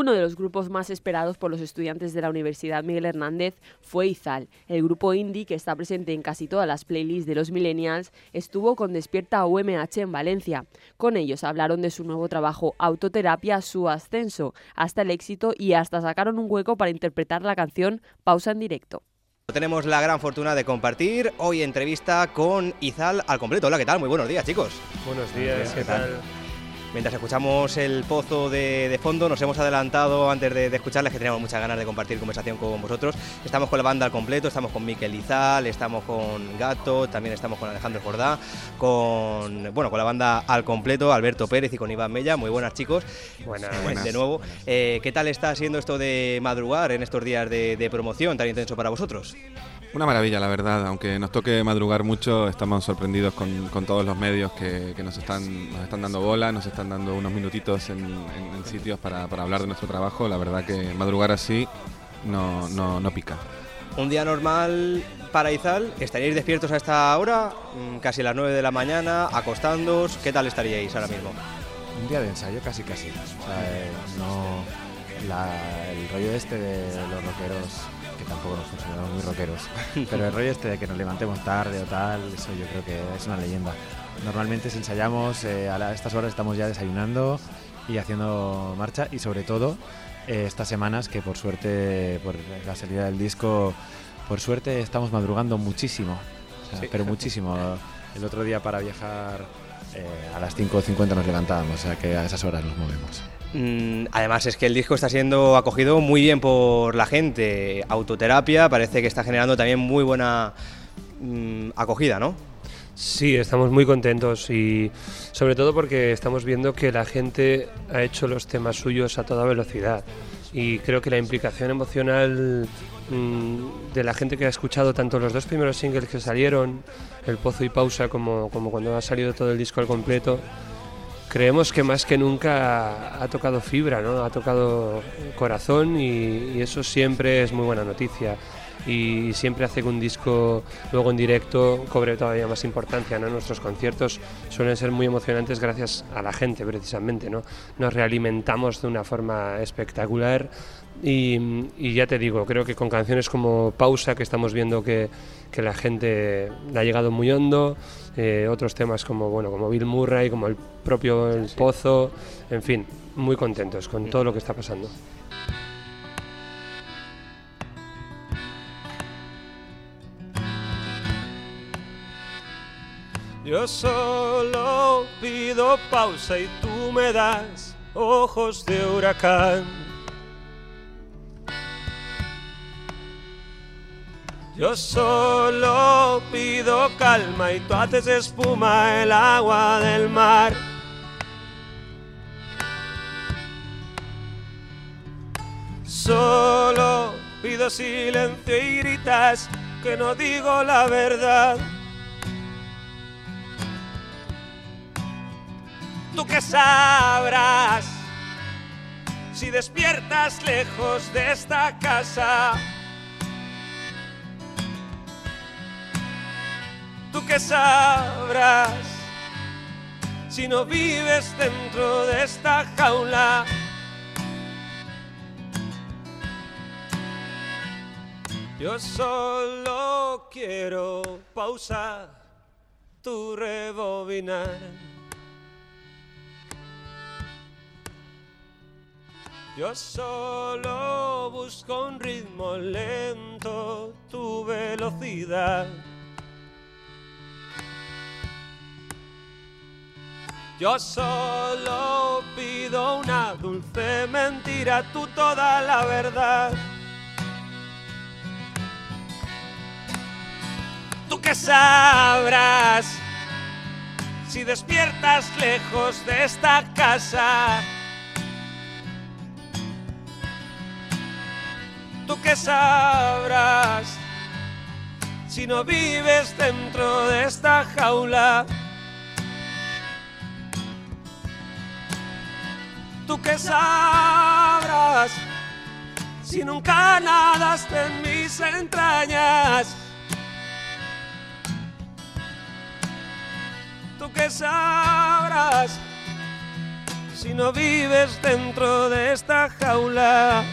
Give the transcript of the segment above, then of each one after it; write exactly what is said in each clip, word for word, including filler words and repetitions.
Uno de los grupos más esperados por los estudiantes de la Universidad Miguel Hernández fue Izal. El grupo indie, que está presente en casi todas las playlists de los millennials, estuvo con Despierta U M H en Valencia. Con ellos hablaron de su nuevo trabajo Autoterapia, su ascenso hasta el éxito y hasta sacaron un hueco para interpretar la canción Pausa en directo. Tenemos la gran fortuna de compartir hoy entrevista con Izal al completo. Hola, ¿qué tal? Muy buenos días, chicos. Buenos días, ¿qué tal? Mientras escuchamos el Pozo de, de fondo, nos hemos adelantado antes de, de escucharles que teníamos muchas ganas de compartir conversación con vosotros. Estamos con la banda al completo, estamos con Miquel Izal, estamos con Gato, también estamos con Alejandro Jordá, con bueno con la banda al completo, Alberto Pérez y con Iván Mella. Muy buenas, chicos. Buenas. buenas. De nuevo, eh, ¿qué tal está siendo esto de madrugar en estos días de, de promoción tan intenso para vosotros? Una maravilla, la verdad. Aunque nos toque madrugar mucho, estamos sorprendidos con, con todos los medios que, que nos están nos están dando bola, nos están dando unos minutitos en, en, en sitios para, para hablar de nuestro trabajo. La verdad que madrugar así no, no, no pica. Un día normal para Izal, ¿estaríais despiertos a esta hora? Casi las nueve de la mañana, acostándoos. ¿Qué tal estaríais ahora mismo? Un día de ensayo casi casi. O sea, eh, no, la, el rollo este de los rockeros, que tampoco nos consideramos muy rockeros, pero el rollo este de que nos levantemos tarde o tal, eso yo creo que es una leyenda. Normalmente si ensayamos, eh, a estas horas estamos ya desayunando y haciendo marcha, y sobre todo eh, estas semanas que por suerte, por la salida del disco, por suerte estamos madrugando muchísimo, o sea, sí. pero muchísimo. El otro día para viajar eh, a las cinco cincuenta nos levantábamos, o sea que a esas horas nos movemos. Además es que el disco está siendo acogido muy bien por la gente. Autoterapia parece que está generando también muy buena mmm, acogida, ¿no? Sí, estamos muy contentos y sobre todo porque estamos viendo que la gente ha hecho los temas suyos a toda velocidad, y creo que la implicación emocional mmm, de la gente que ha escuchado tanto los dos primeros singles que salieron, El Pozo y Pausa, como, como cuando ha salido todo el disco al completo, creemos que más que nunca ha tocado fibra, ¿no? Ha tocado corazón, y, y eso siempre es muy buena noticia, y siempre hace que un disco luego en directo cobre todavía más importancia, ¿no? Nuestros conciertos suelen ser muy emocionantes gracias a la gente, precisamente, ¿no? Nos realimentamos de una forma espectacular, y, y ya te digo, creo que con canciones como Pausa, que estamos viendo que, que la gente le ha llegado muy hondo, eh, otros temas como, bueno, como Bill Murray, como el propio El Pozo, en fin, muy contentos con todo lo que está pasando. Yo solo pido pausa y tú me das ojos de huracán. Yo solo pido calma y tú haces espuma el agua del mar. Solo pido silencio y gritas que no digo la verdad. Tú que sabrás si despiertas lejos de esta casa. Tú que sabrás si no vives dentro de esta jaula. Yo solo quiero pausar tu rebobinar. Yo solo busco un ritmo lento, tu velocidad. Yo solo pido una dulce mentira, tú toda la verdad. Tú que sabrás si despiertas lejos de esta casa. Tú que sabrás si no vives dentro de esta jaula. Tú que sabrás si nunca nadaste en mis entrañas. Tú que sabrás si no vives dentro de esta jaula.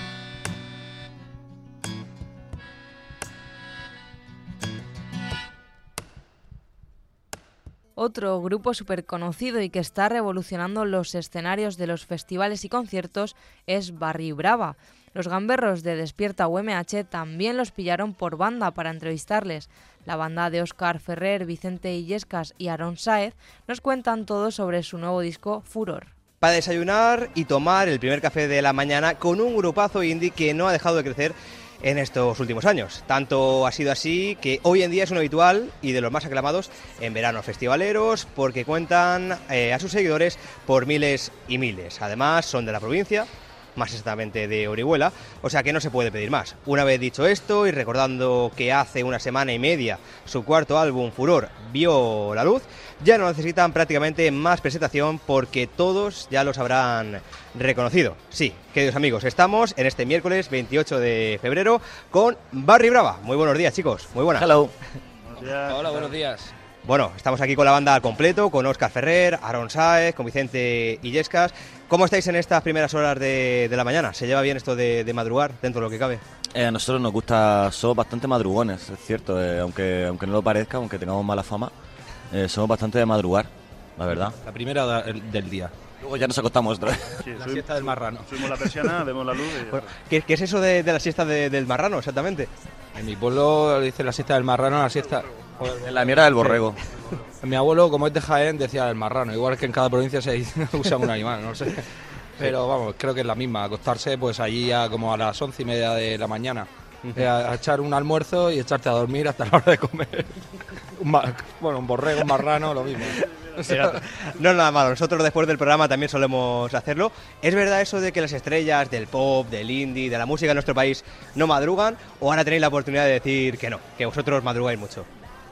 Otro grupo súper conocido y que está revolucionando los escenarios de los festivales y conciertos es Barri Brava. Los gamberros de Despierta U M H también los pillaron por banda para entrevistarles. La banda de Óscar Ferrer, Vicente Illescas y Aarón Sáez nos cuentan todo sobre su nuevo disco Furor. Para desayunar y tomar el primer café de la mañana con un grupazo indie que no ha dejado de crecer en estos últimos años. Tanto ha sido así que hoy en día es un habitual y de los más aclamados en veranos festivaleros porque cuentan eh, a sus seguidores por miles y miles. Además son de la provincia, más exactamente de Orihuela, o sea que no se puede pedir más. Una vez dicho esto y recordando que hace una semana y media su cuarto álbum Furor vio la luz, ya no necesitan prácticamente más presentación porque todos ya los habrán reconocido. Sí, queridos amigos, estamos en este miércoles veintiocho de febrero con Barri Brava. Muy buenos días, chicos, muy buenas. Hello. Buenos días. Hola, buenos días. Bueno, estamos aquí con la banda al completo, con Óscar Ferrer, Aarón Sáez, con Vicente Illescas. ¿Cómo estáis en estas primeras horas de, de la mañana? ¿Se lleva bien esto de, de madrugar dentro de lo que cabe? Eh, a nosotros nos gusta, somos bastante madrugones, es cierto, eh, aunque, aunque no lo parezca, aunque tengamos mala fama, eh, somos bastante de madrugar, la verdad. La primera del día. Luego ya nos acostamos otra vez. Sí, la siesta del marrano. Subimos la persiana, vemos la luz y... Bueno, ¿qué, ¿Qué es eso de, de la siesta de, del marrano exactamente? En mi pueblo le dicen la siesta del marrano, la siesta... En la mierda del borrego. Sí. Mi abuelo, como es de Jaén, decía el marrano. Igual que en cada provincia se usa un animal, no sé. Pero vamos, creo que es la misma. Acostarse pues allí a, como a las once y media de la mañana. Uh-huh. a, a echar un almuerzo y echarte a dormir hasta la hora de comer. un ma- bueno, un borrego, un marrano, lo mismo. O sea, no es nada malo, nosotros después del programa también solemos hacerlo. ¿Es verdad eso de que las estrellas del pop, del indie, de la música en nuestro país no madrugan? ¿O ahora tenéis la oportunidad de decir que no, que vosotros madrugáis mucho?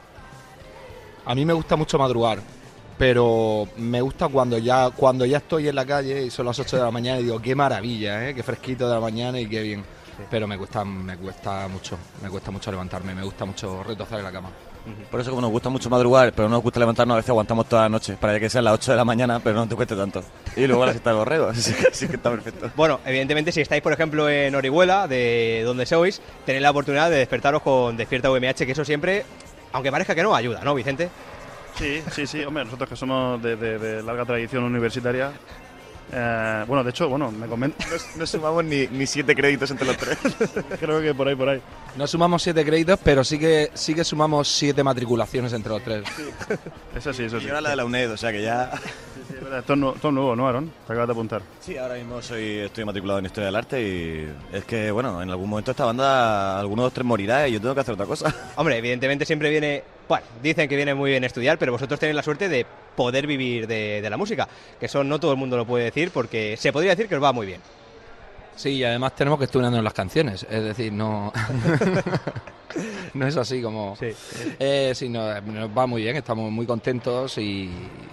A mí me gusta mucho madrugar, pero me gusta cuando ya cuando ya estoy en la calle y son las ocho de la mañana y digo, qué maravilla, ¿eh? Qué fresquito de la mañana y qué bien. Sí. Pero me cuesta, me cuesta mucho, me cuesta mucho levantarme, me gusta mucho retozar en la cama. Por eso como nos gusta mucho madrugar, pero no nos gusta levantarnos, a veces aguantamos toda la noche, para que sean las ocho de la mañana, pero no te cueste tanto. Y luego la siesta del borrego, así que, así que está perfecto. Bueno, evidentemente si estáis, por ejemplo, en Orihuela, de donde sois, tenéis la oportunidad de despertaros con Despierta U M H, que eso siempre, aunque parezca que no, ayuda, ¿no, Vicente? Sí, sí, sí, hombre, nosotros que somos de, de, de larga tradición universitaria, eh, bueno, de hecho, bueno, me comentan... No, no sumamos ni, ni siete créditos entre los tres. Creo que por ahí, por ahí. No sumamos siete créditos, pero sí que sí que sumamos siete matriculaciones entre los tres. Sí. Eso sí, eso sí. Yo era la de la UNED, o sea que ya... Sí, sí, es verdad, todo, nu- todo nuevo, ¿no, Aarón? Te acabas de apuntar. Sí, ahora mismo soy estoy matriculado en Historia del Arte y es que, bueno, en algún momento esta banda, alguno de los tres morirá y yo tengo que hacer otra cosa. Hombre, evidentemente siempre viene... Bueno, dicen que viene muy bien estudiar, pero vosotros tenéis la suerte de poder vivir de, de la música, que eso no todo el mundo lo puede decir porque se podría decir que os va muy bien. Sí, y además tenemos que estudiarnos las canciones, es decir, no no es así como... Sí, eh, sí no, nos va muy bien, estamos muy contentos y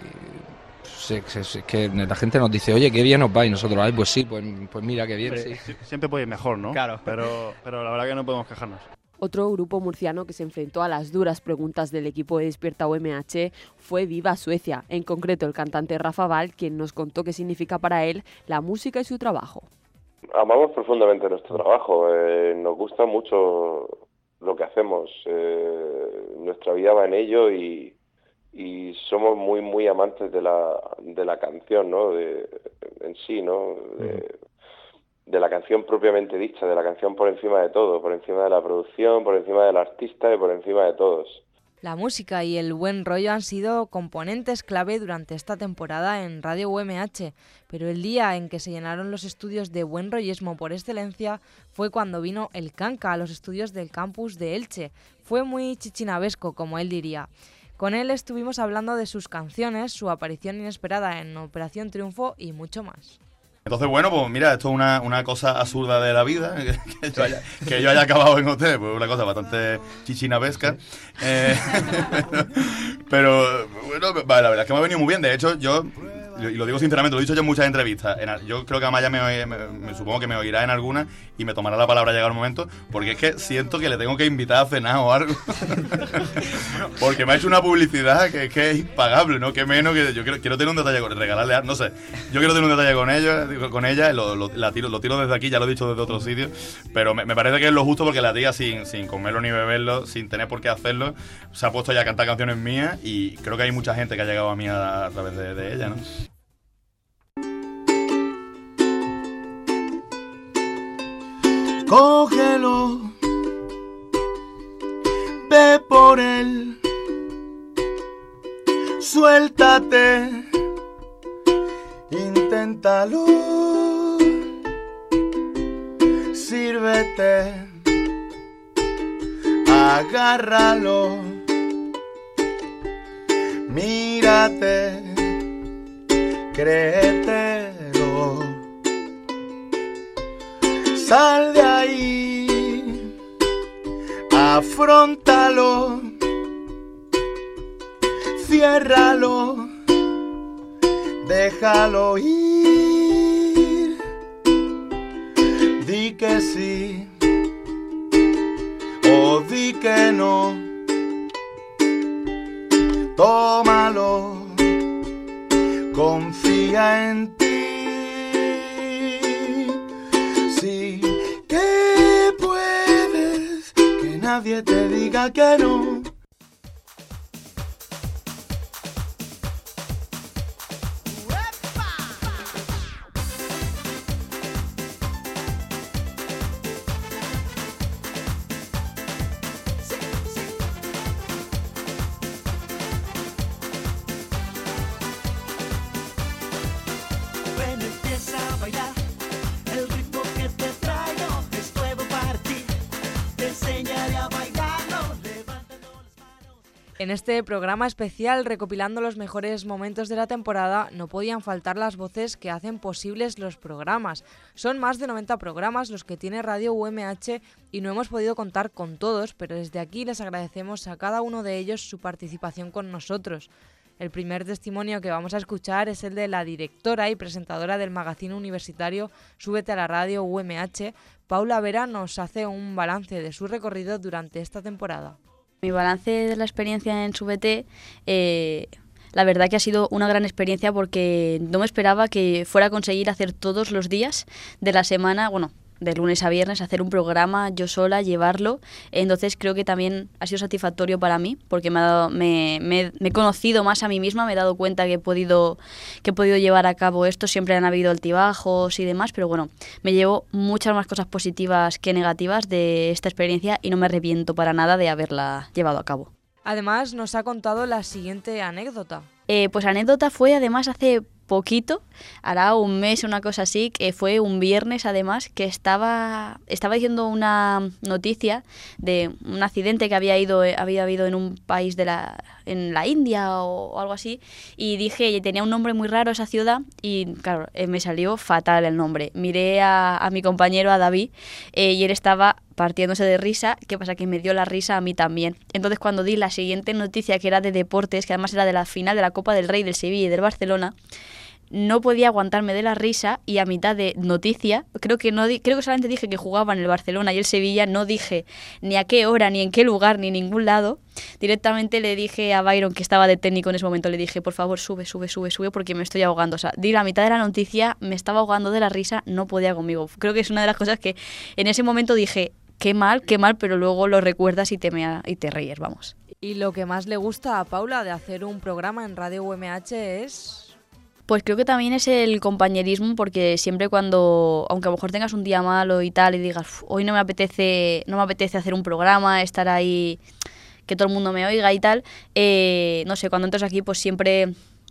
sí, sí, sí, que la gente nos dice, oye, qué bien nos va, y nosotros, ay, pues sí, pues, pues mira, qué bien, Hombre, sí. Siempre puede ir mejor, ¿no? Claro. Pero, pero la verdad que no podemos quejarnos. Otro grupo murciano que se enfrentó a las duras preguntas del equipo de Despierta U M H fue Viva Suecia, en concreto el cantante Rafa Val, quien nos contó qué significa para él la música y su trabajo. Amamos profundamente nuestro trabajo, eh, nos gusta mucho lo que hacemos, eh, nuestra vida va en ello y, y somos muy muy amantes de la de la canción, ¿no? De, en sí, ¿no? De, de la canción propiamente dicha, de la canción por encima de todo, por encima de la producción, por encima del artista y por encima de todos. La música y el buen rollo han sido componentes clave durante esta temporada en Radio U M H, pero el día en que se llenaron los estudios de buen rollismo por excelencia fue cuando vino el Canca a los estudios del campus de Elche. Fue muy chichinabesco, como él diría. Con él estuvimos hablando de sus canciones, su aparición inesperada en Operación Triunfo y mucho más. Entonces, bueno, pues mira, esto es una, una cosa absurda de la vida, que yo haya, que yo haya acabado en hotel, pues una cosa bastante chichinabesca. Eh, pero, bueno, la verdad es que me ha venido muy bien. De hecho, yo y lo digo sinceramente, lo he dicho ya en muchas entrevistas, en, yo creo que Amaya me, oye, me, me supongo que me oirá en alguna y me tomará la palabra llegar un momento, porque es que siento que le tengo que invitar a cenar o algo. Porque me ha hecho una publicidad que, que es impagable, ¿no? Que menos que yo quiero, quiero tener un detalle con regalarle, no sé, yo quiero tener un detalle con ella, con ella lo, lo, la tiro, lo tiro desde aquí, ya lo he dicho desde otros sitios, pero me, me parece que es lo justo porque la tía sin, sin comerlo ni beberlo, sin tener por qué hacerlo, se ha puesto ya a cantar canciones mías y creo que hay mucha gente que ha llegado a mí a, a través de, de ella, ¿no? Cógelo, ve por él, suéltate, inténtalo, sírvete, agárralo, mírate, créetelo, sal de ahí, afróntalo, ciérralo, déjalo ir, di que sí o di que no, tómalo, confía en ti, sí que puedes, que nadie te diga que no. En este programa especial, recopilando los mejores momentos de la temporada, no podían faltar las voces que hacen posibles los programas. Son más de noventa programas los que tiene Radio U M H y no hemos podido contar con todos, pero desde aquí les agradecemos a cada uno de ellos su participación con nosotros. El primer testimonio que vamos a escuchar es el de la directora y presentadora del magazine universitario Súbete a la Radio U M H. Paula Vera nos hace un balance de su recorrido durante esta temporada. Mi balance de la experiencia en Súbete, eh, la verdad que ha sido una gran experiencia porque no me esperaba que fuera a conseguir hacer todos los días de la semana, bueno, de lunes a viernes, hacer un programa yo sola, llevarlo. Entonces creo que también ha sido satisfactorio para mí porque me, ha dado, me, me, me he conocido más a mí misma, me he dado cuenta que he podido que he podido llevar a cabo esto. Siempre han habido altibajos y demás, pero bueno, me llevo muchas más cosas positivas que negativas de esta experiencia y no me arrepiento para nada de haberla llevado a cabo. Además, nos ha contado la siguiente anécdota. Eh, pues anécdota fue además hace poquito, hará un mes, una cosa así, que fue un viernes además, que estaba estaba diciendo una noticia de un accidente que había ido había habido en un país de la en la India o, o algo así, y dije, tenía un nombre muy raro esa ciudad y claro, eh, me salió fatal el nombre. Miré a, a mi compañero, a David, eh, y él estaba partiéndose de risa. ¿Qué pasa? Que me dio la risa a mí también. Entonces cuando di la siguiente noticia, que era de deportes, que además era de la final de la Copa del Rey, del Sevilla y del Barcelona, no podía aguantarme de la risa y a mitad de noticia, creo que no di, creo que solamente dije que jugaban el Barcelona y el Sevilla, no dije ni a qué hora, ni en qué lugar, ni en ningún lado. Directamente le dije a Byron, que estaba de técnico en ese momento, le dije, por favor, sube, sube, sube, sube, porque me estoy ahogando. O sea, di la mitad de la noticia, me estaba ahogando de la risa, no podía conmigo. Creo que es una de las cosas que en ese momento dije, qué mal, qué mal, pero luego lo recuerdas y te, mea, y te ríes, vamos. Y lo que más le gusta a Paula de hacer un programa en Radio U M H es... Pues creo que también es el compañerismo, porque siempre cuando, aunque a lo mejor tengas un día malo y tal, y digas, hoy no me apetece, no me apetece hacer un programa, estar ahí, que todo el mundo me oiga y tal, eh, no sé, cuando entras aquí pues siempre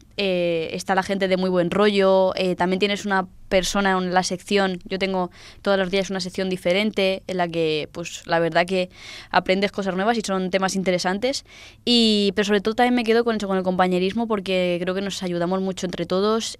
eh, está la gente de muy buen rollo, eh, también tienes una persona en la sección, yo tengo todos los días una sección diferente en la que pues la verdad que aprendes cosas nuevas y son temas interesantes, y pero sobre todo también me quedo con eso, con el compañerismo, porque creo que nos ayudamos mucho entre todos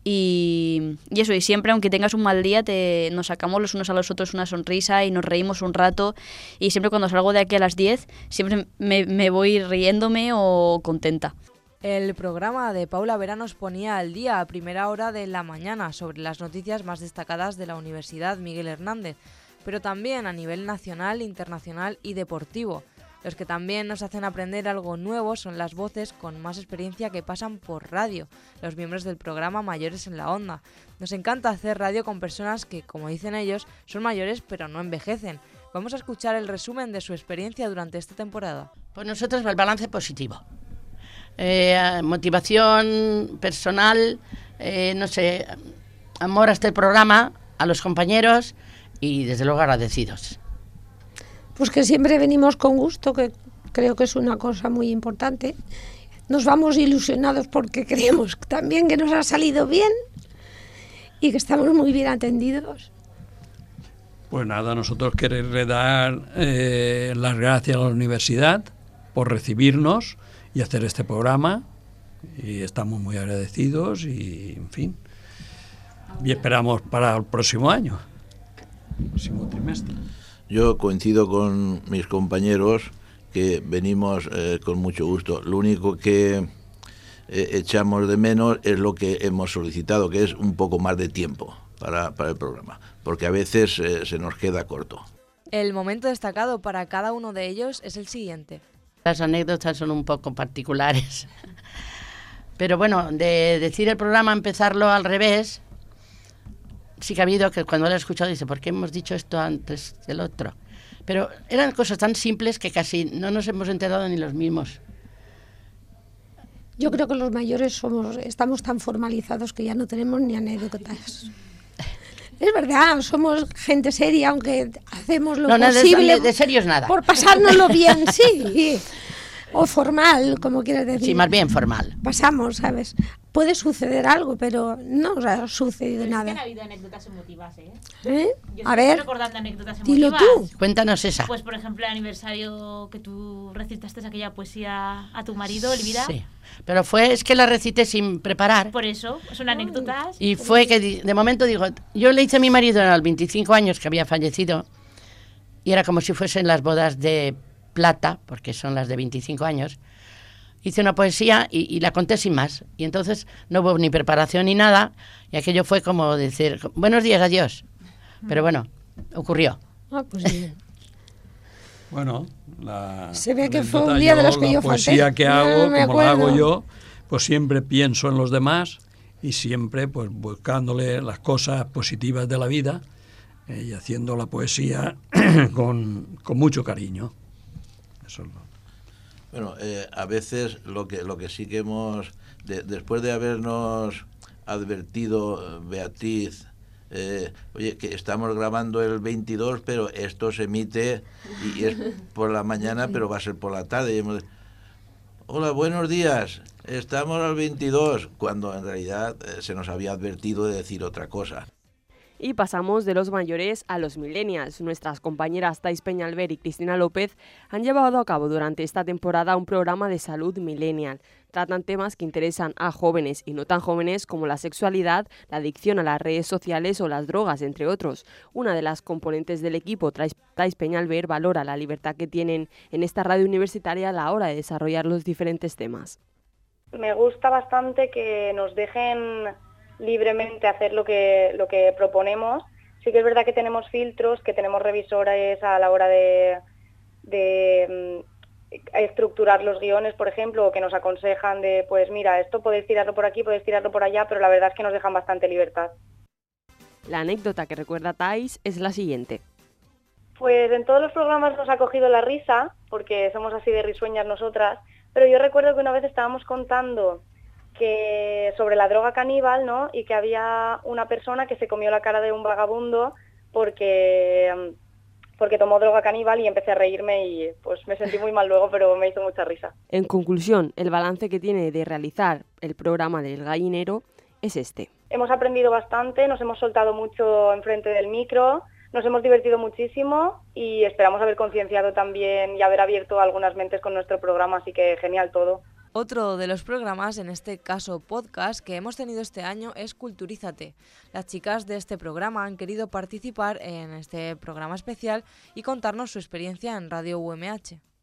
y, y eso, y siempre aunque tengas un mal día te, nos sacamos los unos a los otros una sonrisa y nos reímos un rato, y siempre cuando salgo de aquí a las diez siempre me, me voy riéndome o contenta. El programa de Paula Vera nos ponía al día a primera hora de la mañana sobre las noticias más destacadas de la Universidad Miguel Hernández, pero también a nivel nacional, internacional y deportivo. Los que también nos hacen aprender algo nuevo son las voces con más experiencia que pasan por radio, los miembros del programa Mayores en la Onda. Nos encanta hacer radio con personas que, como dicen ellos, son mayores pero no envejecen. Vamos a escuchar el resumen de su experiencia durante esta temporada. Pues nosotros el balance positivo. Eh, motivación personal, eh, no sé, amor a este programa, a los compañeros y desde luego agradecidos. Pues que siempre venimos con gusto, que creo que es una cosa muy importante. Nos vamos ilusionados porque creemos también que nos ha salido bien y que estamos muy bien atendidos. Pues nada, nosotros queremos dar eh, las gracias a la universidad por recibirnos y hacer este programa, y estamos muy agradecidos y, en fin, y esperamos para el próximo año, el próximo trimestre. Yo coincido con mis compañeros que venimos eh, con mucho gusto. Lo único que eh, echamos de menos es lo que hemos solicitado, que es un poco más de tiempo para, para el programa, porque a veces eh, se nos queda corto. El momento destacado para cada uno de ellos es el siguiente. Las anécdotas son un poco particulares, pero bueno, de decir el programa, empezarlo al revés, sí que ha habido que cuando lo he escuchado dice, ¿por qué hemos dicho esto antes del otro? Pero eran cosas tan simples que casi no nos hemos enterado ni los mismos. Yo creo que los mayores somos, estamos tan formalizados que ya no tenemos ni anécdotas. Es verdad, somos gente seria, aunque hacemos lo no, posible de, de serios nada. Por pasárnoslo bien, sí. O formal, como quieras decir. Sí, más bien formal. Pasamos, ¿sabes? Puede suceder algo, pero no o sea, ha sucedido pero nada. Es que han habido anécdotas emotivas, ¿eh? ¿Eh? Yo A ver, recordando anécdotas dilo emotivas. tú. Cuéntanos esa. Pues, por ejemplo, el aniversario que tú recitaste aquella poesía a tu marido, Elvira. Sí, pero fue, es que la recité sin preparar. Por eso, son anécdotas. Y fue que de momento digo, yo le hice a mi marido a los veinticinco años que había fallecido, y era como si fuesen las bodas de plata, porque son las de veinticinco años. Hice una poesía y, y la conté sin más. Y entonces no hubo ni preparación ni nada. Y aquello fue como decir, buenos días, adiós. Pero bueno, ocurrió. Ah, pues bien. Bueno, la se ve que fue un día de los que yo falté. La poesía que hago, no como la hago yo, pues siempre pienso en los demás y siempre pues buscándole las cosas positivas de la vida eh, y haciendo la poesía con, con mucho cariño. Eso es lo... Bueno, eh, a veces lo que lo que sí que hemos, de, después de habernos advertido, Beatriz, eh, oye, que estamos grabando el veintidós, pero esto se emite y, y es por la mañana, pero va a ser por la tarde. Y hemos, hola, buenos días, estamos al veintidós, cuando en realidad eh, se nos había advertido de decir otra cosa. Y pasamos de los mayores a los millennials. Nuestras compañeras Thais Peñalver y Cristina López han llevado a cabo durante esta temporada un programa de salud millennial. Tratan temas que interesan a jóvenes y no tan jóvenes como la sexualidad, la adicción a las redes sociales o las drogas, entre otros. Una de las componentes del equipo, Thais Peñalver, valora la libertad que tienen en esta radio universitaria a la hora de desarrollar los diferentes temas. Me gusta bastante que nos dejen libremente hacer lo que lo que proponemos. Sí que es verdad que tenemos filtros, que tenemos revisores a la hora de, de um, estructurar los guiones, por ejemplo, o que nos aconsejan de, pues mira, esto podéis tirarlo por aquí, podéis tirarlo por allá, pero la verdad es que nos dejan bastante libertad. La anécdota que recuerda Thais es la siguiente. Pues en todos los programas nos ha cogido la risa, porque somos así de risueñas nosotras, pero yo recuerdo que una vez estábamos contando que sobre la droga caníbal, ¿no? Y que había una persona que se comió la cara de un vagabundo porque, porque tomó droga caníbal, y empecé a reírme y pues me sentí muy mal luego, pero me hizo mucha risa. En conclusión, el balance que tiene de realizar el programa del gallinero es este. Hemos aprendido bastante, nos hemos soltado mucho enfrente del micro, nos hemos divertido muchísimo y esperamos haber concienciado también y haber abierto algunas mentes con nuestro programa, así que genial todo. Otro de los programas, en este caso podcast, que hemos tenido este año es Culturízate. Las chicas de este programa han querido participar en este programa especial y contarnos su experiencia en Radio U M H.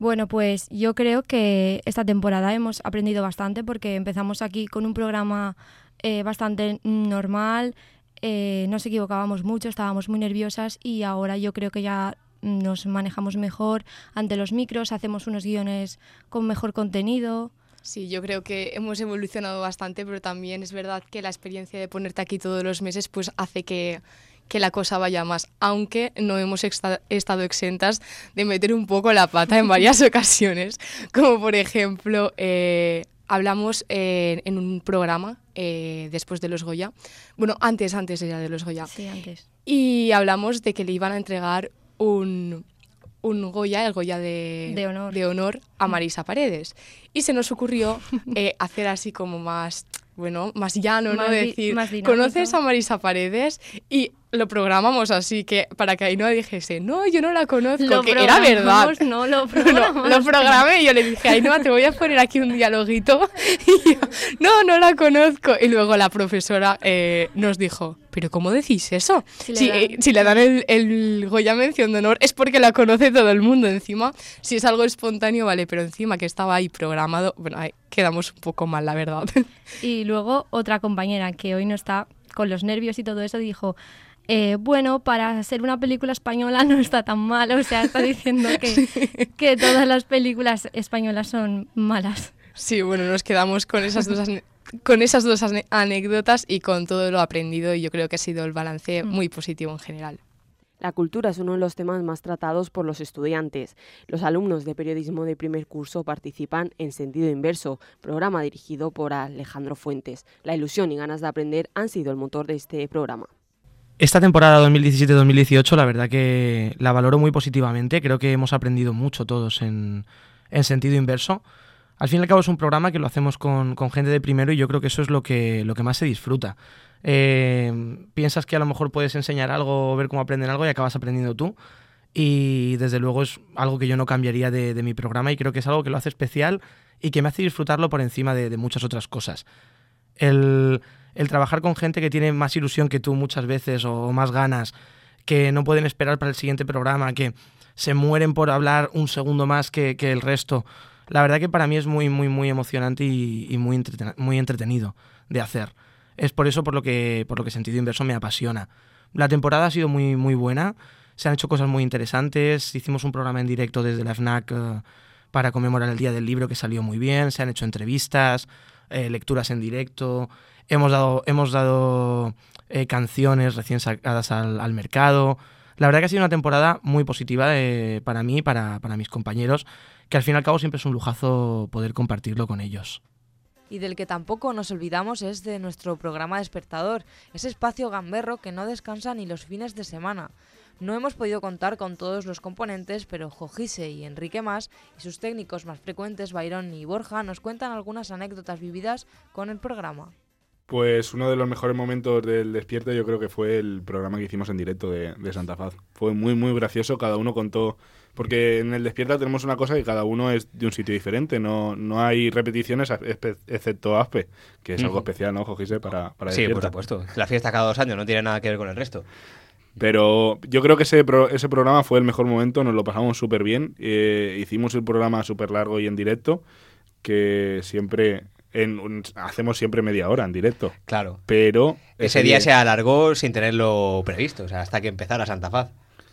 Bueno, pues yo creo que esta temporada hemos aprendido bastante porque empezamos aquí con un programa eh, bastante normal, eh, nos equivocábamos mucho, estábamos muy nerviosas y ahora yo creo que ya nos manejamos mejor ante los micros, hacemos unos guiones con mejor contenido. Sí, yo creo que hemos evolucionado bastante, pero también es verdad que la experiencia de ponerte aquí todos los meses pues hace que, que la cosa vaya más, aunque no hemos exta- estado exentas de meter un poco la pata en varias ocasiones, como por ejemplo eh, hablamos eh, en un programa eh, después de los Goya, bueno, antes, antes era de los Goya, Sí, antes. y hablamos de que le iban a entregar un... un Goya, el Goya de, De honor. de honor a Marisa Paredes. Y se nos ocurrió eh, hacer así como más, bueno, más llano, Más ¿no? di- Decir, más dinámico. ¿conoces a Marisa Paredes? Y lo programamos así, que para que Ainhoa dijese, no, yo no la conozco, Lo que era verdad. programamos, no, lo No, programamos. lo programé y yo le dije, Ainhoa, te voy a poner aquí un dialoguito. Y yo, no, no la conozco. Y luego la profesora eh, nos dijo, ¿pero cómo decís eso? Si Si, le dan- eh, si le dan el, el Goya mención de honor es porque la conoce todo el mundo encima. Si es algo espontáneo, vale, pero encima que estaba ahí programado, bueno, ahí quedamos un poco mal, la verdad. Y luego otra compañera que hoy no está, con los nervios y todo eso, dijo, eh, bueno, para ser una película española no está tan mal. O sea, está diciendo que, que todas las películas españolas son malas. Sí, bueno, nos quedamos con esas dos, ane- con esas dos ane- anécdotas y con todo lo aprendido, y yo creo que ha sido el balance muy positivo en general. La cultura es uno de los temas más tratados por los estudiantes. Los alumnos de periodismo de primer curso participan en Sentido Inverso, programa dirigido por Alejandro Fuentes. La ilusión y ganas de aprender han sido el motor de este programa. Esta temporada dos mil diecisiete dos mil dieciocho la verdad que la valoro muy positivamente. Creo que hemos aprendido mucho todos en, en Sentido Inverso. Al fin y al cabo es un programa que lo hacemos con, con gente de primero y yo creo que eso es lo que, lo que más se disfruta. Eh, piensas que a lo mejor puedes enseñar algo o ver cómo aprenden algo y acabas aprendiendo tú. Y desde luego es algo que yo no cambiaría de, de mi programa y creo que es algo que lo hace especial y que me hace disfrutarlo por encima de, de muchas otras cosas. El, el trabajar con gente que tiene más ilusión que tú muchas veces o más ganas, que no pueden esperar para el siguiente programa, que se mueren por hablar un segundo más que, que el resto. La verdad que para mí es muy, muy, muy emocionante y, y muy, entreten- muy entretenido de hacer. Es por eso por lo que, por lo que Sentido Inverso me apasiona. La temporada ha sido muy, muy buena, se han hecho cosas muy interesantes, hicimos un programa en directo desde la FNAC eh, para conmemorar el Día del Libro que salió muy bien, se han hecho entrevistas, eh, lecturas en directo, hemos dado, hemos dado eh, canciones recién sacadas al, al mercado. La verdad que ha sido una temporada muy positiva eh, para mí y para, para mis compañeros, que al fin y al cabo siempre es un lujazo poder compartirlo con ellos. Y del que tampoco nos olvidamos es de nuestro programa Despertador, ese espacio gamberro que no descansa ni los fines de semana. No hemos podido contar con todos los componentes, pero Jojise y Enrique Mas y sus técnicos más frecuentes, Byron y Borja, nos cuentan algunas anécdotas vividas con el programa. Pues uno de los mejores momentos del Despierta yo creo que fue el programa que hicimos en directo de, de Santa Faz. Fue muy, muy gracioso, cada uno contó... Porque en el Despierta tenemos una cosa que cada uno es de un sitio diferente, no, no hay repeticiones espe- excepto Aspe, que es algo Ujú. especial, ¿no, Jojise? Para, para Sí, por Despierta. supuesto. La fiesta cada dos años no tiene nada que ver con el resto. Pero yo creo que ese, pro- ese programa fue el mejor momento, nos lo pasamos súper bien. Eh, hicimos el programa súper largo y en directo, que siempre en un- hacemos siempre media hora en directo. Claro. Pero Ese día se alargó sin tenerlo previsto, o sea, hasta que empezara Santa Faz.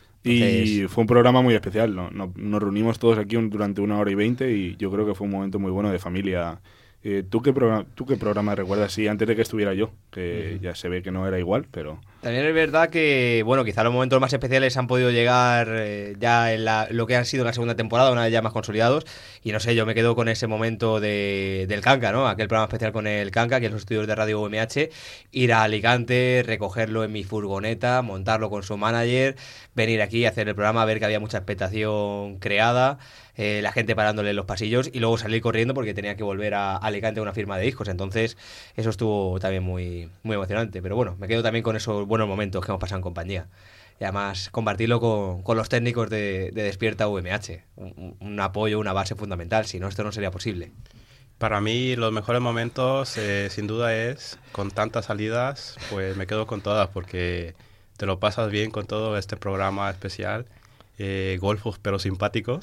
Y fue un programa muy especial, ¿no? Nos, nos reunimos todos aquí un- durante una hora y veinte y yo creo que fue un momento muy bueno de familia. Eh, ¿tú, qué programa, ¿Tú qué programa recuerdas? Sí, antes de que estuviera yo, que Ujú. ya se ve que no era igual, pero... También es verdad que, bueno, quizá los momentos más especiales han podido llegar eh, ya en la- lo que ha sido la segunda temporada, una vez ya más consolidados. Y no sé, yo me quedo con ese momento de, del Canca, ¿no? Aquel programa especial con el Canca, que es los estudios de Radio U M H. Ir a Alicante, recogerlo en mi furgoneta, montarlo con su manager, venir aquí a hacer el programa, ver que había mucha expectación creada, eh, la gente parándole en los pasillos y luego salir corriendo porque tenía que volver a Alicante a una firma de discos. Entonces, eso estuvo también muy, muy emocionante. Pero bueno, me quedo también con esos buenos momentos que hemos pasado en compañía. Y además compartirlo con, con los técnicos de, de Despierta U M H. Un, un apoyo, una base fundamental. Si no, esto no sería posible. Para mí los mejores momentos eh, sin duda es con tantas salidas, pues me quedo con todas porque te lo pasas bien con todo este programa especial. eh, golfos pero simpáticos.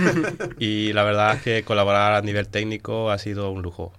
Y la verdad es que colaborar a nivel técnico ha sido un lujo.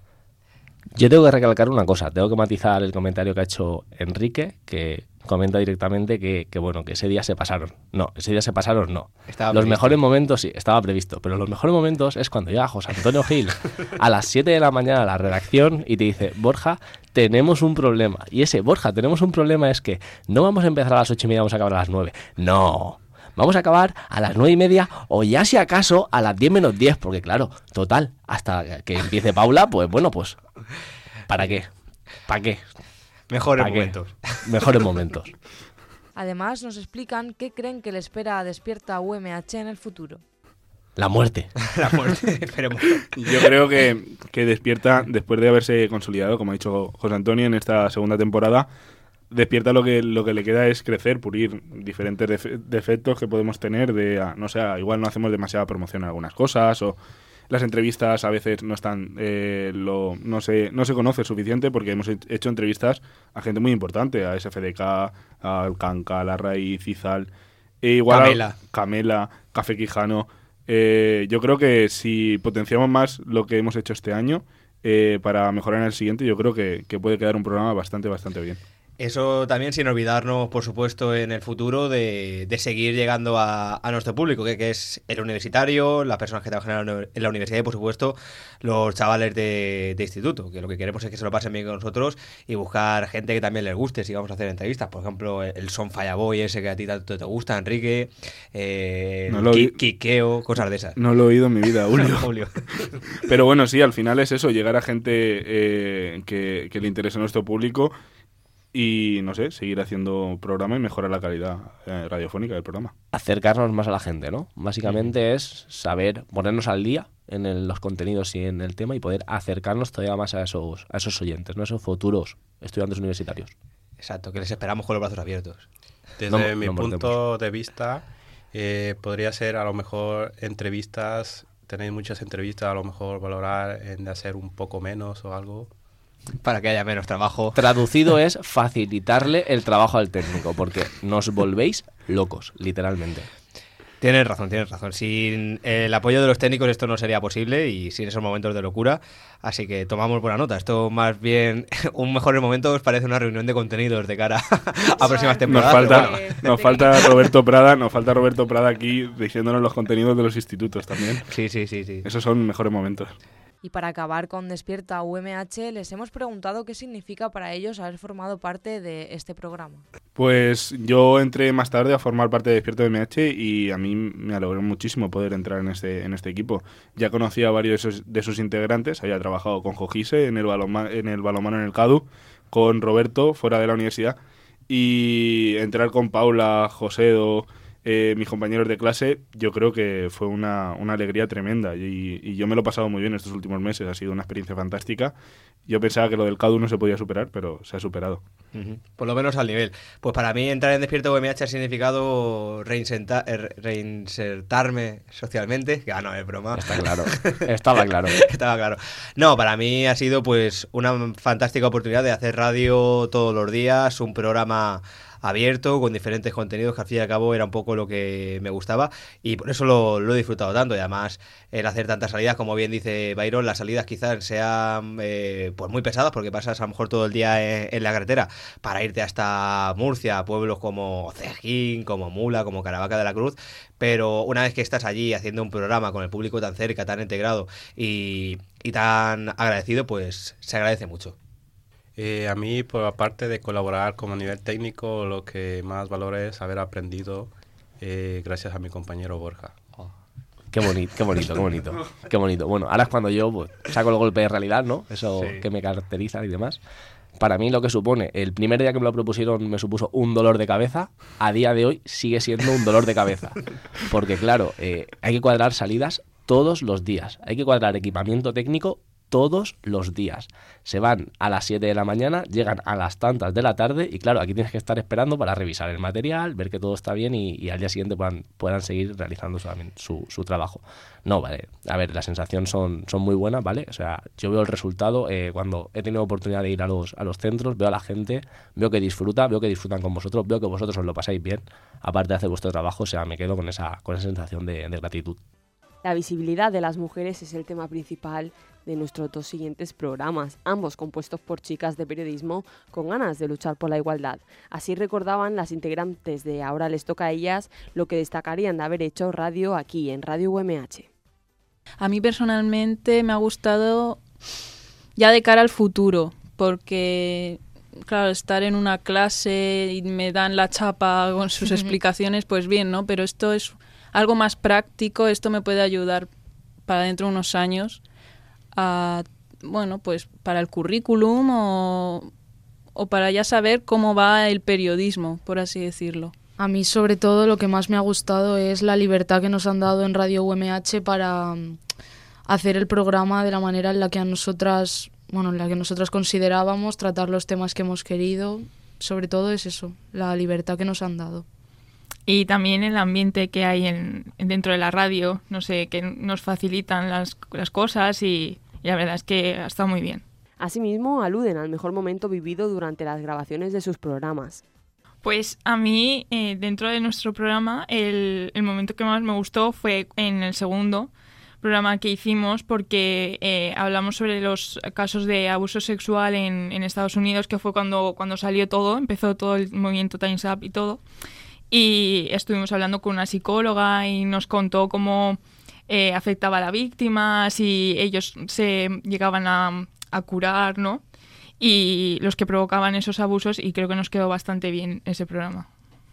Yo tengo que recalcar una cosa, tengo que matizar el comentario que ha hecho Enrique, que comenta directamente que, que bueno, que ese día se pasaron. No, ese día se pasaron, no. Estaba los previsto. mejores momentos, sí, estaba previsto, pero los mejores momentos es cuando llega José Antonio Gil a las siete de la mañana a la redacción y te dice, Borja, tenemos un problema. Y ese, Borja, tenemos un problema es que no vamos a empezar a las ocho y media, vamos a acabar a las nueve. No. Vamos a acabar a las nueve y media o ya si acaso a las diez menos diez, porque claro, total, hasta que empiece Paula, pues bueno, pues ¿para qué? ¿Para qué? Mejores ¿Pa' qué? momentos. Mejores momentos. Además, nos explican qué creen que le espera a Despierta U M H en el futuro. La muerte. La muerte, esperemos. Yo creo que, que Despierta, después de haberse consolidado, como ha dicho José Antonio, en esta segunda temporada, Despierta lo que lo que le queda es crecer, pulir diferentes def- defectos que podemos tener de, ah, no sé, igual no hacemos demasiada promoción en algunas cosas, o las entrevistas a veces no están, eh, lo, no se no se conoce suficiente porque hemos hecho entrevistas a gente muy importante, a S F D K, a Alcanca, a La Raíz, Izal, e igual Camela. A Camela, Café Quijano. Eh, yo creo que si potenciamos más lo que hemos hecho este año eh, para mejorar en el siguiente, yo creo que, que puede quedar un programa bastante, bastante bien. Eso también sin olvidarnos, por supuesto, en el futuro de, de seguir llegando a, a nuestro público, que, que es el universitario, las personas que trabajan en la, en la universidad y, por supuesto, los chavales de, de instituto, que lo que queremos es que se lo pasen bien con nosotros y buscar gente que también les guste si vamos a hacer entrevistas. Por ejemplo, el Son Fallaboy ese que a ti tanto te gusta, Enrique, eh, No lo Ki- oí- Quiqueo, cosas de esas. No lo he oído en mi vida, Julio. Julio. Pero bueno, sí, al final es eso, llegar a gente eh, que, que le interese a nuestro público y, no sé, seguir haciendo programa y mejorar la calidad eh, radiofónica del programa. Acercarnos más a la gente, ¿no? Básicamente es saber ponernos al día en el- los contenidos y en el tema y poder acercarnos todavía más a esos, a esos oyentes, ¿no? A esos futuros estudiantes universitarios. Exacto, que les esperamos con los brazos abiertos. Desde No- mi no punto mordemos. de vista, eh, podría ser a lo mejor entrevistas, tenéis muchas entrevistas, a lo mejor valorar en de hacer un poco menos o algo. Para que haya menos trabajo. Traducido es facilitarle el trabajo al técnico, porque nos volvéis locos, literalmente. Tienes razón, tienes razón. Sin el apoyo de los técnicos esto no sería posible y sin esos momentos de locura. Así que tomamos buena nota. Esto más bien, un mejor momento os parece una reunión de contenidos de cara a próximas Nos temporadas. falta, pero bueno. nos falta Roberto Prada, nos falta Roberto Prada aquí diciéndonos los contenidos de los institutos también. Sí, sí, sí, sí. Esos son mejores momentos. Y para acabar con Despierta U M H, les hemos preguntado qué significa para ellos haber formado parte de este programa. Pues yo entré más tarde a formar parte de Despierta M H y a mí me alegró muchísimo poder entrar en este en este equipo. Ya conocía a varios de sus, de sus integrantes, había trabajado con Jojise en el balonmano en el balonmano en el CADU, con Roberto fuera de la universidad y entrar con Paula, Josedo, eh, mis compañeros de clase, yo creo que fue una, una alegría tremenda y, y yo me lo he pasado muy bien estos últimos meses, ha sido una experiencia fantástica. Yo pensaba que lo del CADU no se podía superar, pero se ha superado. Ujú. Por lo menos al nivel. Pues para mí entrar en Despierta U M H ha significado reinsenta- eh, reinsertarme socialmente. Que ah, no, es broma. Está claro. Estaba claro. Estaba claro. No, para mí ha sido pues una fantástica oportunidad de hacer radio todos los días, un programa abierto, con diferentes contenidos, que al fin y al cabo era un poco lo que me gustaba y por eso lo, lo he disfrutado tanto. Y además el hacer tantas salidas, como bien dice Byron, las salidas quizás sean eh, pues muy pesadas porque pasas a lo mejor todo el día en, en la carretera para irte hasta Murcia, pueblos como Cejín, como Mula, como Caravaca de la Cruz, pero una vez que estás allí haciendo un programa con el público tan cerca, tan integrado y, y tan agradecido, pues se agradece mucho. Eh, a mí, por aparte de colaborar como a nivel técnico, lo que más valoro es haber aprendido eh, gracias a mi compañero Borja. Qué bonito, qué bonito, qué bonito. Qué bonito. Bueno, ahora es cuando yo pues, saco el golpe de realidad, ¿no? Eso Sí. que me caracteriza y demás. Para mí lo que supone, el primer día que me lo propusieron me supuso un dolor de cabeza, a día de hoy sigue siendo un dolor de cabeza. Porque claro, eh, hay que cuadrar salidas todos los días. Hay que cuadrar equipamiento técnico todos los días. Se van a las siete de la mañana, llegan a las tantas de la tarde y claro, aquí tienes que estar esperando para revisar el material, ver que todo está bien y, y al día siguiente puedan, puedan seguir realizando su, su, su trabajo. No, vale, a ver, las sensaciones son, son muy buenas, ¿vale? O sea, yo veo el resultado eh, cuando he tenido oportunidad de ir a los, a los centros, veo a la gente, veo que disfruta, veo que disfrutan con vosotros, veo que vosotros os lo pasáis bien, aparte de hacer vuestro trabajo, o sea, me quedo con esa, con esa sensación de, de gratitud. La visibilidad de las mujeres es el tema principal de nuestros dos siguientes programas, ambos compuestos por chicas de periodismo con ganas de luchar por la igualdad. Así recordaban las integrantes de Ahora les toca a ellas lo que destacarían de haber hecho radio aquí, en Radio U M H. A mí personalmente me ha gustado ya de cara al futuro, porque claro, estar en una clase y me dan la chapa con sus explicaciones, pues bien, ¿no? Pero esto es algo más práctico, esto me puede ayudar para dentro de unos años a, bueno, pues para el currículum o, o para ya saber cómo va el periodismo, por así decirlo. A mí sobre todo lo que más me ha gustado es la libertad que nos han dado en Radio U M H para um, hacer el programa de la manera en la que a nosotras, bueno, en la que nosotras considerábamos, tratar los temas que hemos querido. Sobre todo es eso, la libertad que nos han dado. Y también el ambiente que hay en, dentro de la radio, no sé, que nos facilitan las, las cosas y, y la verdad es que ha estado muy bien. Asimismo, aluden al mejor momento vivido durante las grabaciones de sus programas. Pues a mí, eh, dentro de nuestro programa, el, el momento que más me gustó fue en el segundo programa que hicimos porque eh, hablamos sobre los casos de abuso sexual en, en Estados Unidos, que fue cuando, cuando salió todo, empezó todo el movimiento Time's Up y todo. Y estuvimos hablando con una psicóloga y nos contó cómo eh, afectaba a la víctima, si ellos se llegaban a, a curar, ¿no? Y los que provocaban esos abusos, y creo que nos quedó bastante bien ese programa.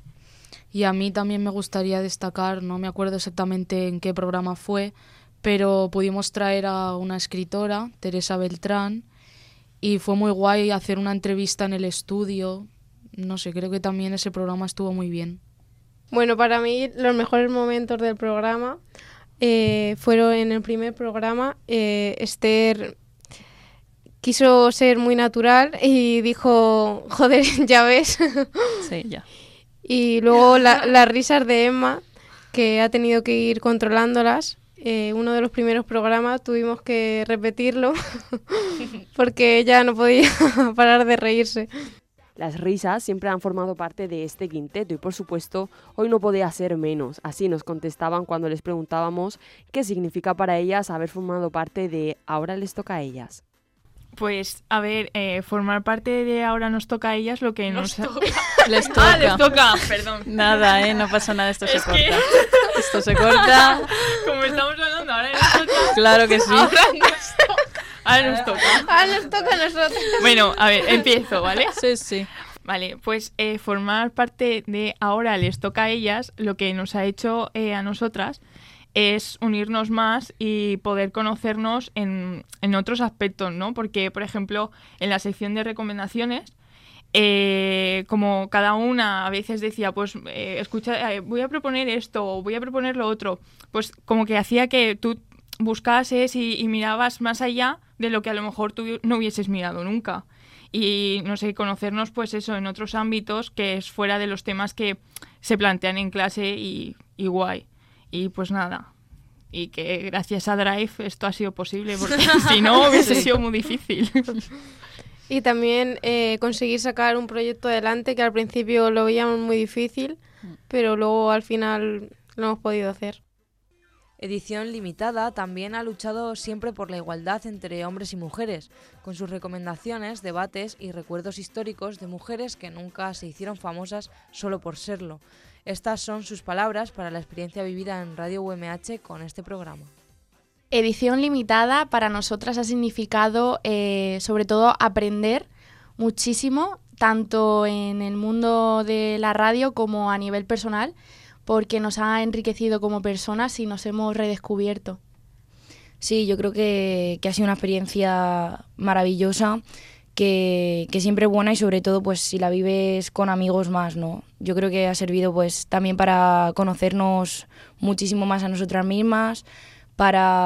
Y a mí también me gustaría destacar, no me acuerdo exactamente en qué programa fue, pero pudimos traer a una escritora, Teresa Beltrán, y fue muy guay hacer una entrevista en el estudio. No sé, creo que también ese programa estuvo muy bien. Bueno, para mí los mejores momentos del programa eh, fueron en el primer programa. Eh, Esther quiso ser muy natural y dijo, joder, ya ves. Sí, ya. Y luego la, las risas de Emma, que ha tenido que ir controlándolas. Eh, uno de los primeros programas tuvimos que repetirlo porque ella no podía parar de reírse. Las risas siempre han formado parte de este quinteto y, por supuesto, hoy no podía ser menos. Así nos contestaban cuando les preguntábamos qué significa para ellas haber formado parte de Ahora les toca a ellas. Pues, a ver, eh, formar parte de Ahora nos toca a ellas lo que nos... nos toca. Les toca. Ah, les toca, perdón. Nada, eh, no pasa nada, esto es se que... corta. Esto se corta. Como estamos hablando, ahora nos toca. Claro que sí. Ahora nos toca. Ahora nos toca. Ahora nos toca a nosotros. Bueno, a ver, empiezo, ¿vale? Sí, sí. Vale, pues eh, formar parte de Ahora les toca a ellas, lo que nos ha hecho eh, a nosotras es unirnos más y poder conocernos en, en otros aspectos, ¿no? Porque, por ejemplo, en la sección de recomendaciones, eh, como cada una a veces decía, pues eh, escucha, eh, voy a proponer esto o voy a proponer lo otro, pues como que hacía que tú buscases y, y mirabas más allá de lo que a lo mejor tú no hubieses mirado nunca. Y, no sé, conocernos, pues eso, en otros ámbitos que es fuera de los temas que se plantean en clase y, y guay. Y pues nada, y que gracias a Drive esto ha sido posible, porque si no hubiese Sí. sido muy difícil. Y también eh, conseguir sacar un proyecto adelante que al principio lo veíamos muy difícil, pero luego al final lo hemos podido hacer. Edición Limitada también ha luchado siempre por la igualdad entre hombres y mujeres, con sus recomendaciones, debates y recuerdos históricos de mujeres que nunca se hicieron famosas solo por serlo. Estas son sus palabras para la experiencia vivida en Radio U M H con este programa. Edición Limitada para nosotras ha significado eh, sobre todo aprender muchísimo, tanto en el mundo de la radio como a nivel personal, porque nos ha enriquecido como personas y nos hemos redescubierto. Sí, yo creo que, que ha sido una experiencia maravillosa, que, que siempre es buena y sobre todo pues si la vives con amigos más, ¿no? Yo creo que ha servido pues también para conocernos muchísimo más a nosotras mismas, para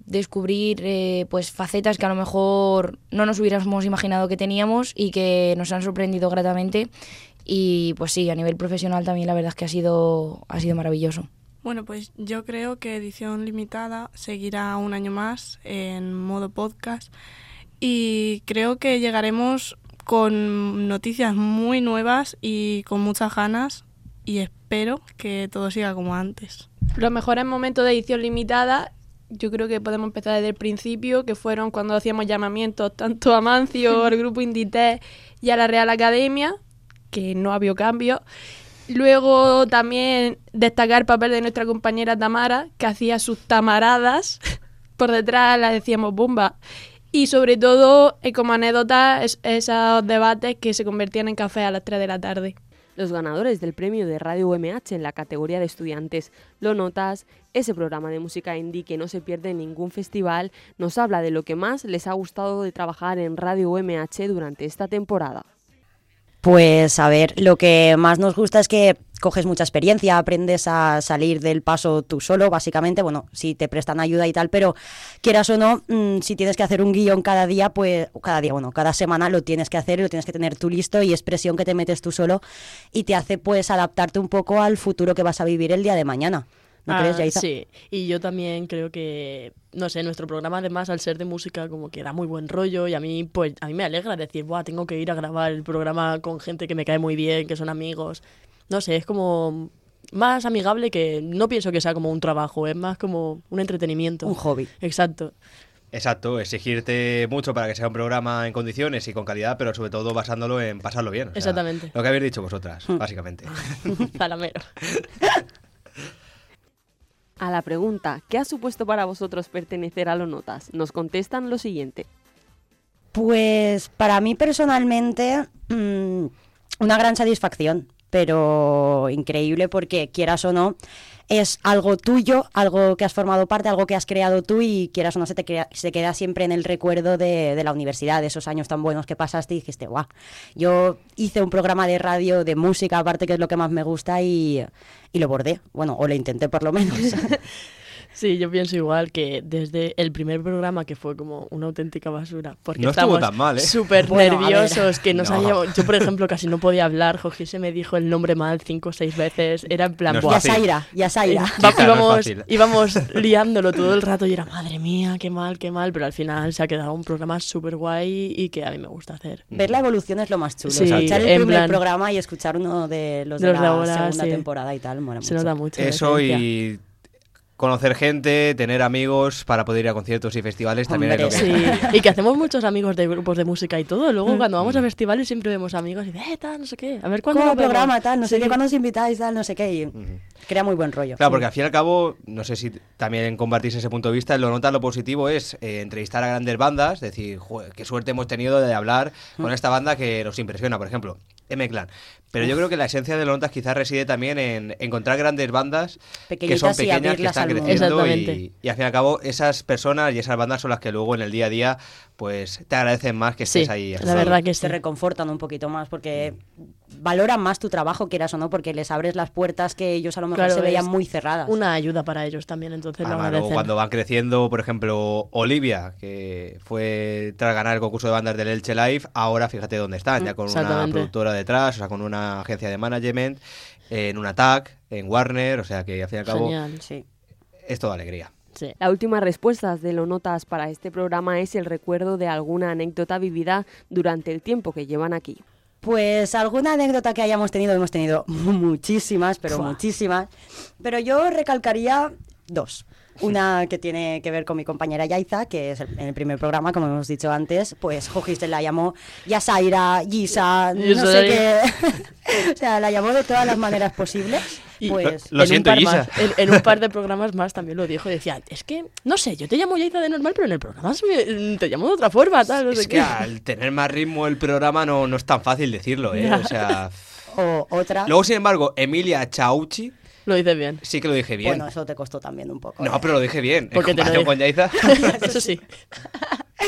descubrir eh, pues facetas que a lo mejor no nos hubiéramos imaginado que teníamos y que nos han sorprendido gratamente. Y pues sí, a nivel profesional también la verdad es que ha sido, ha sido maravilloso. Bueno, pues yo creo que Edición Limitada seguirá un año más en modo podcast y creo que llegaremos con noticias muy nuevas y con muchas ganas y espero que todo siga como antes. Los mejores momentos de Edición Limitada yo creo que podemos empezar desde el principio, que fueron cuando hacíamos llamamientos tanto a Mancio, al grupo Inditex y a la Real Academia, que no ha habido cambio. Luego también destacar el papel de nuestra compañera Tamara, que hacía sus tamaradas. Por detrás la decíamos bomba. Y sobre todo, eh, como anécdota, es, esos debates que se convertían en café a las tres de la tarde. Los ganadores del premio de Radio U M H en la categoría de estudiantes, Lo Notas, ese programa de música indie que no se pierde en ningún festival, nos habla de lo que más les ha gustado de trabajar en Radio U M H durante esta temporada. Pues a ver, lo que más nos gusta es que coges mucha experiencia, aprendes a salir del paso tú solo, básicamente, bueno, si te prestan ayuda y tal, pero quieras o no, mmm, si tienes que hacer un guión cada día, pues cada día, bueno, cada semana lo tienes que hacer y lo tienes que tener tú listo y es presión que te metes tú solo y te hace pues adaptarte un poco al futuro que vas a vivir el día de mañana. ¿No ah, crees, Yaiza? Sí, y yo también creo que, no sé, nuestro programa además al ser de música como que da muy buen rollo y a mí pues a mí me alegra decir, buah, tengo que ir a grabar el programa con gente que me cae muy bien, que son amigos. No sé, es como más amigable que, no pienso que sea como un trabajo, es más como un entretenimiento. Un hobby. Exacto. Exacto, exigirte mucho para que sea un programa en condiciones y con calidad, pero sobre todo basándolo en pasarlo bien. O sea, exactamente. Lo que habéis dicho vosotras, básicamente. Zalamero. A la pregunta, ¿qué ha supuesto para vosotros pertenecer a Lo Notas? Nos contestan lo siguiente. Pues para mí personalmente, mmm, una gran satisfacción, pero increíble porque quieras o no, es algo tuyo, algo que has formado parte, algo que has creado tú y quieras o no se te queda, se queda siempre en el recuerdo de, de la universidad, de esos años tan buenos que pasaste y dijiste, guau, yo hice un programa de radio de música, aparte que es lo que más me gusta y, y lo bordé, bueno, o lo intenté por lo menos. Sí, yo pienso igual que desde el primer programa que fue como una auténtica basura, porque no estábamos tan mal, ¿eh? súper bueno, nerviosos, que no, no. sabíamos, yo por ejemplo casi no podía hablar, Jorge se me dijo el nombre mal cinco o seis veces, era en plan... No Yasaira, Yasaira. Va, íbamos, no íbamos liándolo todo el rato y era, madre mía, qué mal, qué mal, pero al final se ha quedado un programa súper guay y que a mí me gusta hacer. Ver la evolución es lo más chulo, sí, escuchar el en primer plan, programa y escuchar uno de los de, de la de ahora, segunda sí. temporada y tal, mola se mucho. nota mucho. Eso y... conocer gente, tener amigos para poder ir a conciertos y festivales también Hombre, es lo que... sí. Y que hacemos muchos amigos de grupos de música y todo. Luego Mm. cuando vamos a festivales siempre vemos amigos y de, eh, tal, no sé qué. A ver cuándo ¿Cómo lo vemos? programa, tal, no sé Sí. qué, cuándo os invitáis, tal, no sé qué. Y uh-huh. Crea muy buen rollo. Claro, porque al fin y al cabo, no sé si también compartís ese punto de vista, lo nota lo positivo es eh, entrevistar a grandes bandas, decir, joder, qué suerte hemos tenido de hablar mm. con esta banda que nos impresiona, por ejemplo, M-Clan. Pero Uf. yo creo que la esencia de lo notas quizás reside también en encontrar grandes bandas que son pequeñas, que están creciendo y, y al fin y al cabo esas personas y esas bandas son las que luego en el día a día pues te agradecen más que estés sí, ahí. La verdad que sí. Te reconfortan un poquito más porque valoran más tu trabajo, quieras o no, porque les abres las puertas que ellos a lo mejor claro, se veían muy cerradas. Una ayuda para ellos también, entonces ah, lo agradecen. Luego cuando van creciendo, por ejemplo, Olivia, que fue tras ganar el concurso de bandas del Elche Live, ahora fíjate dónde están, ya con una productora detrás, o sea, con una agencia de management, en una T A C, en Warner, o sea que al fin y al cabo Genial, sí. es toda alegría. Sí. La última respuesta de Lo Notas para este programa es el recuerdo de alguna anécdota vivida durante el tiempo que llevan aquí. Pues alguna anécdota que hayamos tenido, hemos tenido muchísimas, pero Fua. muchísimas. Pero yo recalcaría dos. Una que tiene que ver con mi compañera Yaiza, que es el, en el primer programa, como hemos dicho antes, pues Jojiste la llamó Yasaira, Gisa, no sé qué. O sea, la llamó de todas las maneras posibles. Y pues, lo siento, en un, par Gisa. más, en, en un par de programas más también lo dijo. Decía, es que, no sé, yo te llamo Yaiza de normal, pero en el programa te llamo de otra forma, tal, no es sé que qué. al tener más ritmo el programa no, no es tan fácil decirlo, ¿eh? O sea... o otra... Luego, sin embargo, Emilia Chauchi... Lo dices bien. Sí que lo dije bien. Bueno, eso te costó también un poco. No, ¿eh? pero lo dije bien. Porque en te lo con Yaiza. Eso sí.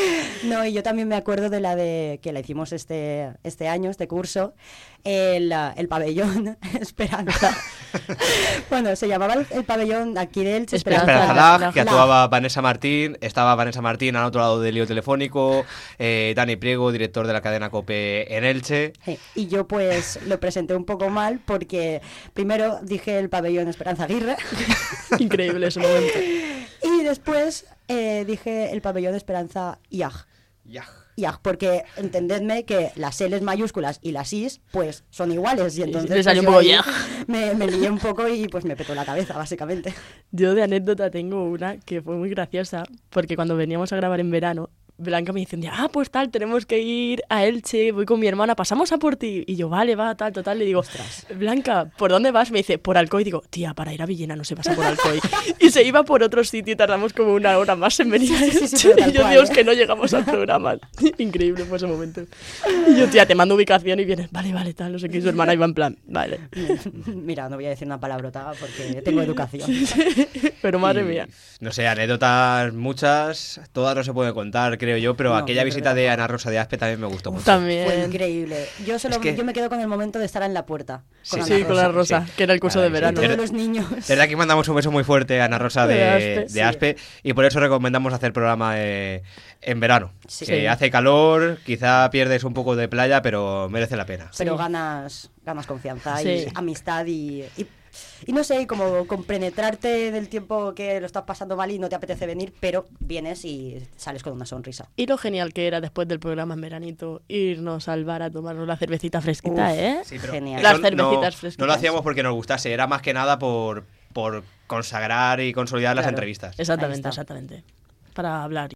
No, y yo también me acuerdo de la de que la hicimos este, este año, este curso, el, el pabellón Esperanza. Bueno, se llamaba el, el pabellón aquí de Elche Esperanza, Esperanza Lag, que actuaba Vanessa Martín, estaba Vanessa Martín al otro lado del lío telefónico, eh, Dani Priego, director de la cadena COPE en Elche. Sí, y yo pues lo presenté un poco mal porque primero dije el pabellón Esperanza Aguirre. Increíble ese momento. Y después eh, dije el pabellón Esperanza I A G. I A G. I A G, porque entendedme que las L's mayúsculas y las I's pues son iguales y entonces Le salió pues, un poco yo I A ahí G. me, me lié un poco y pues me petó la cabeza básicamente. Yo de anécdota tengo una que fue muy graciosa, porque cuando veníamos a grabar en verano, Blanca me dice un día, ah, pues tal, tenemos que ir a Elche, voy con mi hermana, pasamos a por ti. Y yo, vale, va, tal, total. Le digo, ostras, Blanca, ¿por dónde vas? Me dice, por Alcoy. Digo, tía, para ir a Villena no se pasa por Alcoy. Y se iba por otro sitio y tardamos como una hora más en venir a Elche. Sí, sí, sí, y yo, cual, Dios, ¿eh? Que no llegamos al programa. Increíble fue ese momento. Y yo, tía, te mando ubicación y vienes, vale, vale, tal, no sé qué. Y su hermana iba en plan, vale. Mira, no voy a decir una palabrota porque tengo educación. Pero madre y, mía. No sé, anécdotas muchas, todas no se pueden contar, creo yo, pero no, aquella visita de Ana Rosa de Aspe también me gustó mucho. También. Fue increíble. Yo, solo, es que... yo me quedo con el momento de estar en la puerta. Sí, con sí, Ana con Rosa. la Rosa, sí. Que era el curso claro, de verano. Sí, todos los niños. Desde aquí mandamos un beso muy fuerte a Ana Rosa de, de Aspe, de Aspe sí. Y por eso recomendamos hacer programa eh, en verano. Sí. Que hace calor, quizá pierdes un poco de playa, pero merece la pena. Pero sí. ganas, ganas confianza sí. y amistad y... y... Y no sé, como compenetrarte del tiempo que lo estás pasando mal y no te apetece venir, pero vienes y sales con una sonrisa. Y lo genial que era después del programa en veranito irnos al bar a tomarnos la cervecita fresquita, Uf, ¿eh? Sí, pero genial. Las cervecitas no, fresquitas. No lo hacíamos porque nos gustase, era más que nada por, por consagrar y consolidar claro. las entrevistas. Exactamente, exactamente. Para hablar.